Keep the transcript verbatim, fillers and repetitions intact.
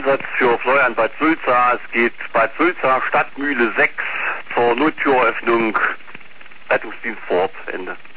Einsatz für Florian Bad Sulza. Es geht Bad Sulza, Stadtmühle sechs zur Nottüröffnung. Rettungsdienst vor Ort. Ende.